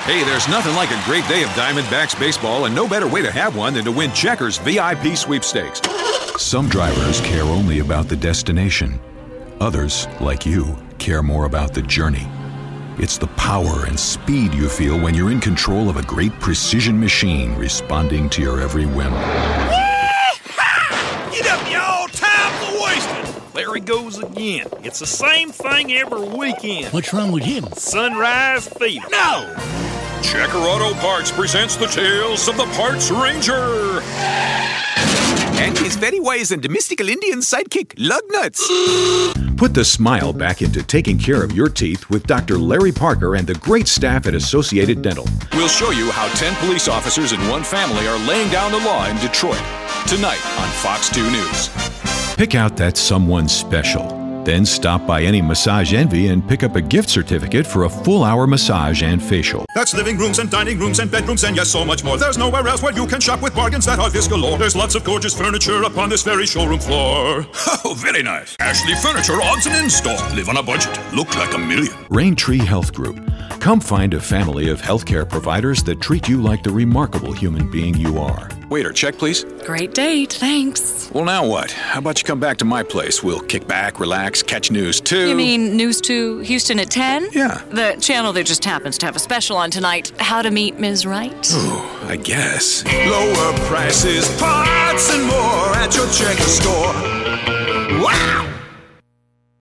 Hey, there's nothing like a great day of Diamondbacks baseball, and no better way to have one than to win Checkers VIP sweepstakes. Some drivers care only about the destination. Others, like you, care more about the journey. It's the power and speed you feel when you're in control of a great precision machine responding to your every whim. Get up, y'all! Time's wasted! There he goes again. It's the same thing every weekend. What's wrong with him? Sunrise fever. No! Checker Auto Parts presents the tales of the Parts Ranger. And his very wise and mystical Indian sidekick, Lugnuts. Put the smile back into taking care of your teeth with Dr. Larry Parker and the great staff at Associated Dental. We'll show you how 10 police officers in one family are laying down the law in Detroit. Tonight on Fox 2 News. Pick out that someone special. Then stop by any Massage Envy and pick up a gift certificate for a full-hour massage and facial. That's living rooms and dining rooms and bedrooms and yes, so much more. There's nowhere else where you can shop with bargains that are this galore. There's lots of gorgeous furniture upon this very showroom floor. Oh, very nice. Ashley Furniture odds and install. Live on a budget. Look like $1 million. Raintree Health Group. Come find a family of healthcare providers that treat you like the remarkable human being you are. Waiter, check, please. Great date, thanks. Well, now what? How about you come back to my place? We'll kick back, relax, catch News 2. You mean News 2 Houston at 10? Yeah. The channel that just happens to have a special on tonight, How to Meet Ms. Right. Oh, I guess. Lower prices, parts, and more at your Checker store. Wow!